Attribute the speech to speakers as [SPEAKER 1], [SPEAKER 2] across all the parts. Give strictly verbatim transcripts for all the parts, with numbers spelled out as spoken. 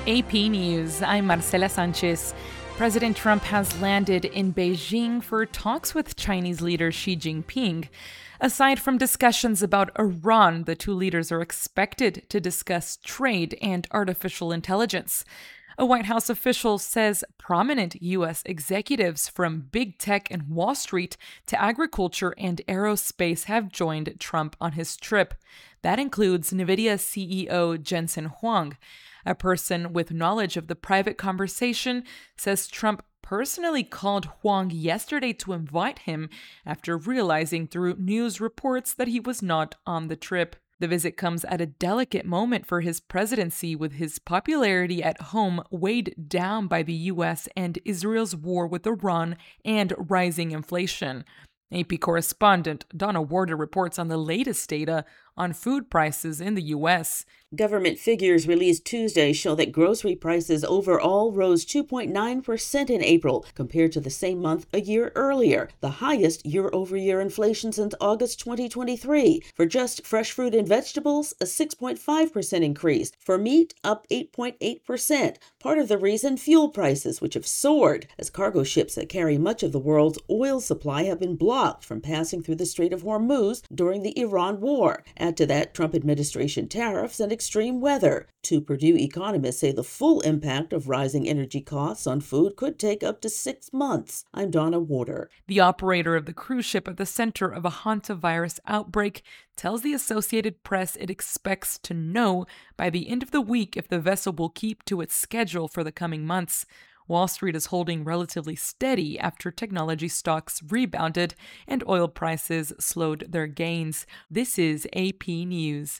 [SPEAKER 1] A P News, I'm Marcela Sanchez. President Trump has landed in Beijing for talks with Chinese leader Xi Jinping. Aside from discussions about Iran, the two leaders are expected to discuss trade and artificial intelligence. A White House official says prominent U S executives from big tech and Wall Street to agriculture and aerospace have joined Trump on his trip. That includes NVIDIA C E O Jensen Huang. A person with knowledge of the private conversation says Trump personally called Huang yesterday to invite him after realizing through news reports that he was not on the trip. The visit comes at a delicate moment for his presidency, with his popularity at home weighed down by the U S and Israel's war with Iran and rising inflation. A P correspondent Donna Warder reports on the latest data on food prices in the U S.
[SPEAKER 2] Government figures released Tuesday show that grocery prices overall rose two point nine percent in April compared to the same month a year earlier, the highest year-over-year inflation since August twenty twenty-three. For just fresh fruit and vegetables, a six point five percent increase. For meat, up eight point eight percent. Part of the reason, fuel prices, which have soared as cargo ships that carry much of the world's oil supply have been blocked from passing through the Strait of Hormuz during the Iran war. Add to that Trump administration tariffs and extreme weather. Two Purdue economists say the full impact of rising energy costs on food could take up to six months. I'm Donna Warder.
[SPEAKER 1] The operator of the cruise ship at the center of a hantavirus outbreak tells the Associated Press it expects to know by the end of the week if the vessel will keep to its schedule for the coming months. Wall Street is holding relatively steady after technology stocks rebounded and oil prices slowed their gains. This is A P News.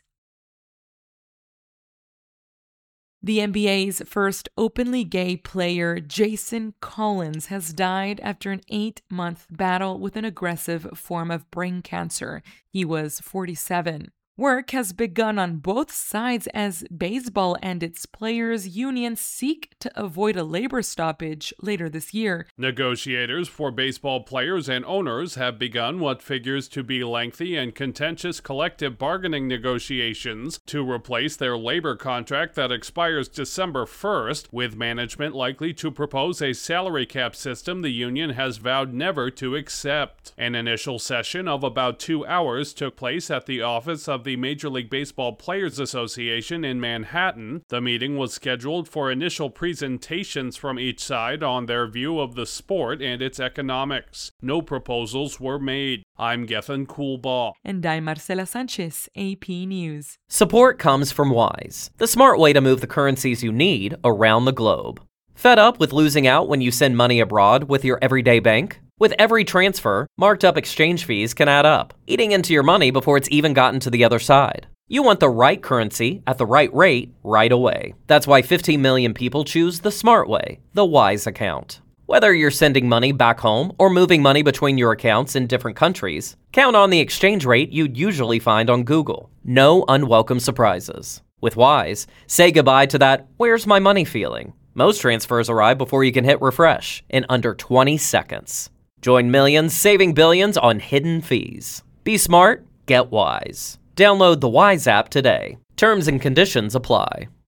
[SPEAKER 1] The N B A's first openly gay player, Jason Collins, has died after an eight-month battle with an aggressive form of brain cancer. He was forty-seven. Work has begun on both sides as baseball and its players' unions seek to avoid a labor stoppage later this year.
[SPEAKER 3] Negotiators for baseball players and owners have begun what figures to be lengthy and contentious collective bargaining negotiations to replace their labor contract that expires December first, with management likely to propose a salary cap system the union has vowed never to accept. An initial session of about two hours took place at the office of the Major League Baseball Players Association in Manhattan. The meeting was scheduled for initial presentations from each side on their view of the sport and its economics. No proposals were made. I'm Gethin Coolbaugh.
[SPEAKER 1] And I'm Marcela Sanchez, A P News.
[SPEAKER 4] Support comes from Wise, the smart way to move the currencies you need around the globe. Fed up with losing out when you send money abroad with your everyday bank? With every transfer, marked up exchange fees can add up, eating into your money before it's even gotten to the other side. You want the right currency at the right rate right away. That's why fifteen million people choose the smart way, the Wise account. Whether you're sending money back home or moving money between your accounts in different countries, count on the exchange rate you'd usually find on Google. No unwelcome surprises. With Wise, say goodbye to that "where's my money" feeling. Most transfers arrive before you can hit refresh in under twenty seconds. Join millions saving billions on hidden fees. Be smart, get Wise. Download the Wise app today. Terms and conditions apply.